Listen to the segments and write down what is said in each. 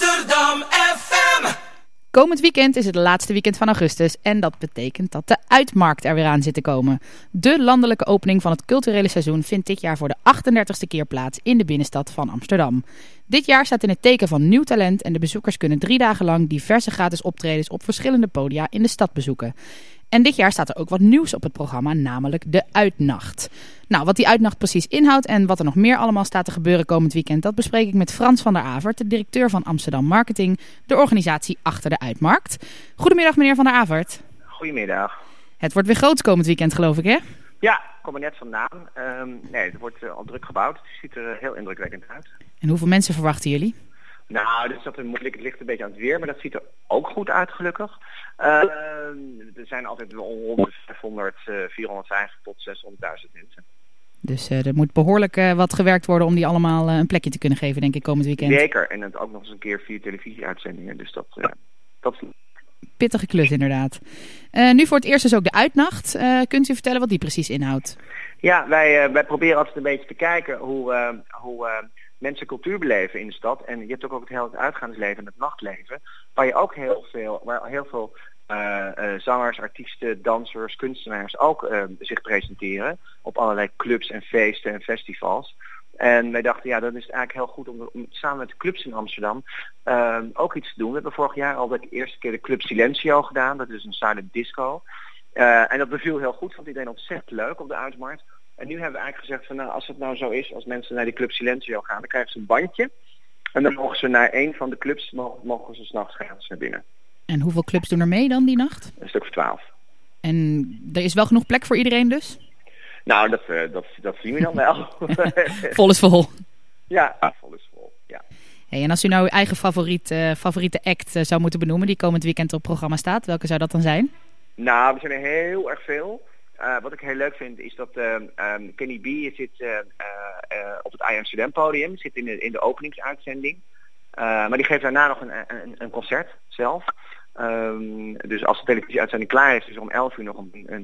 Amsterdam FM. Komend weekend is het laatste weekend van augustus en dat betekent dat de Uitmarkt er weer aan zit te komen. De landelijke opening van het culturele seizoen vindt dit jaar voor de 38e keer plaats in de binnenstad van Amsterdam. Dit jaar staat in het teken van nieuw talent en de bezoekers kunnen 3 dagen lang diverse gratis optredens op verschillende podia in de stad bezoeken. En dit jaar staat er ook wat nieuws op het programma, namelijk de Uitnacht. Nou, wat die Uitnacht precies inhoudt en wat er nog meer allemaal staat te gebeuren komend weekend, dat bespreek ik met Frans van der Avert, de directeur van Amsterdam Marketing, de organisatie achter de Uitmarkt. Goedemiddag, meneer van der Avert. Goedemiddag. Het wordt weer groots komend weekend, geloof ik, hè? Ja, ik kom er net vandaan. Het wordt al druk gebouwd. Het ziet er heel indrukwekkend uit. En hoeveel mensen verwachten jullie? Nou, dat is altijd moeilijk. Het ligt een beetje aan het weer, maar dat ziet er ook goed uit, gelukkig. Er zijn altijd wel rond 500, 450 tot 600.000 mensen. Dus er moet behoorlijk wat gewerkt worden om die allemaal een plekje te kunnen geven, denk ik, komend weekend. Zeker, en het ook nog eens een keer 4 televisieuitzendingen. Dus dat is... Pittige klus, inderdaad. Nu voor het eerst dus ook de Uitnacht. Kunt u vertellen wat die precies inhoudt? Ja, wij proberen altijd een beetje te kijken hoe mensen cultuur beleven in de stad. En je hebt ook het hele uitgaansleven en het nachtleven. Waar heel veel zangers, artiesten, dansers, kunstenaars ook zich presenteren. Op allerlei clubs en feesten en festivals. En wij dachten, ja, dat is eigenlijk heel goed om samen met de clubs in Amsterdam ook iets te doen. We hebben vorig jaar al de eerste keer de Club Silencio gedaan. Dat is een silent disco. En dat beviel heel goed, vond iedereen ontzettend leuk op de Uitmarkt. En nu hebben we eigenlijk gezegd van, nou, als het nou zo is, als mensen naar die Club Silencio gaan, dan krijgen ze een bandje. En dan mogen ze naar een van de clubs, mogen ze 's nachts gratis naar binnen. En hoeveel clubs doen er mee dan die nacht? Een stuk of 12. En er is wel genoeg plek voor iedereen dus? Nou, dat zien we dan wel. Vol is vol. Ja, vol is vol, ja. Hey, en als u nou uw eigen favoriete act zou moeten benoemen die komend weekend op het programma staat, welke zou dat dan zijn? Nou, er zijn er heel erg veel. Wat ik heel leuk vind is dat Kenny B zit op het Amsterdam podium, zit in de openingsuitzending. Maar die geeft daarna nog een concert zelf. Dus als de televisieuitzending klaar is, is er om 11 uur nog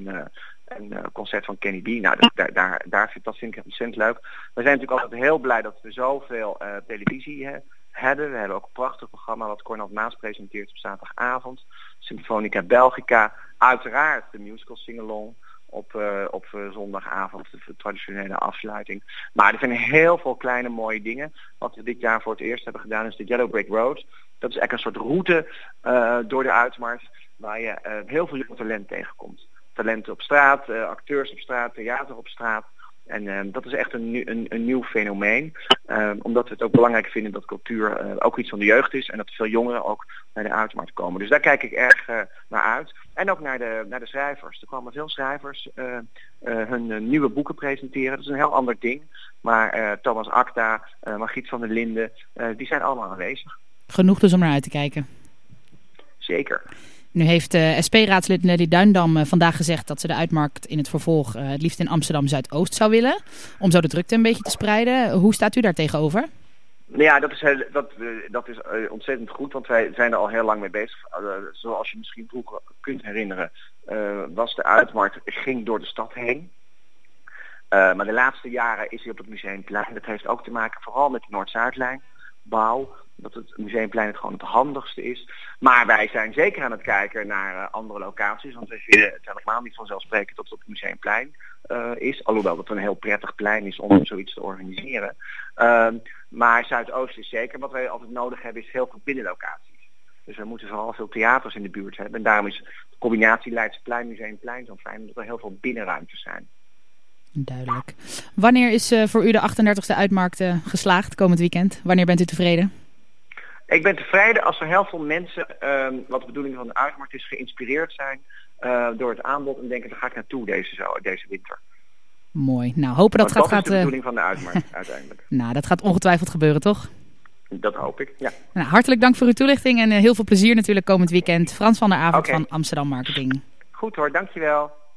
een concert van Kenny B. Nou, dat vind ik ontzettend leuk. We zijn natuurlijk altijd heel blij dat we zoveel televisie hebben. We hebben ook een prachtig programma wat Cornald Maas presenteert op zaterdagavond. Symfonica Belgica. Uiteraard de musical Singalong op zondagavond, de traditionele afsluiting. Maar er zijn heel veel kleine mooie dingen. Wat we dit jaar voor het eerst hebben gedaan is de Yellow Brick Road. Dat is eigenlijk een soort route door de Uitmarkt waar je heel veel jong talent tegenkomt. Talenten op straat, acteurs op straat, theater op straat. En dat is echt een nieuw fenomeen. Omdat we het ook belangrijk vinden dat cultuur ook iets van de jeugd is. En dat veel jongeren ook naar de Uitmarkt komen. Dus daar kijk ik erg naar uit. En ook naar de schrijvers. Er komen veel schrijvers hun nieuwe boeken presenteren. Dat is een heel ander ding. Maar Thomas Acta, Margriet van der Linden, die zijn allemaal aanwezig. Genoeg dus om naar uit te kijken. Zeker. Nu heeft SP-raadslid Nelly Duindam vandaag gezegd dat ze de Uitmarkt in het vervolg het liefst in Amsterdam Zuidoost zou willen. Om zo de drukte een beetje te spreiden. Hoe staat u daar tegenover? Ja, dat is ontzettend goed, want wij zijn er al heel lang mee bezig. Zoals je misschien vroeger kunt herinneren, was de Uitmarkt, ging door de stad heen. Maar de laatste jaren is hij op het Museumplein. Dat heeft ook te maken vooral met de Noord-Zuidlijn bouw. Dat het Museumplein het gewoon het handigste is. Maar wij zijn zeker aan het kijken naar andere locaties. Want wij vinden het helemaal niet vanzelfsprekend dat het op het Museumplein is. Alhoewel het een heel prettig plein is om zoiets te organiseren. Maar Zuidoost is zeker. Wat wij altijd nodig hebben is heel veel binnenlocaties. Dus we moeten vooral veel theaters in de buurt hebben. En daarom is de combinatie Leidseplein, Museumplein zo fijn. Omdat er heel veel binnenruimtes zijn. Duidelijk. Wanneer is voor u de 38e Uitmarkt geslaagd komend weekend? Wanneer bent u tevreden? Ik ben tevreden als er heel veel mensen, wat de bedoeling van de Uitmarkt is, geïnspireerd zijn door het aanbod en denken, daar ga ik naartoe deze winter. Mooi. Nou, hopen dat dat is de bedoeling van de Uitmarkt uiteindelijk. Nou, dat gaat ongetwijfeld gebeuren, toch? Dat hoop ik, ja. Nou, hartelijk dank voor uw toelichting en heel veel plezier natuurlijk komend weekend. Frans van der Avert van Amsterdam Marketing. Goed hoor, dankjewel.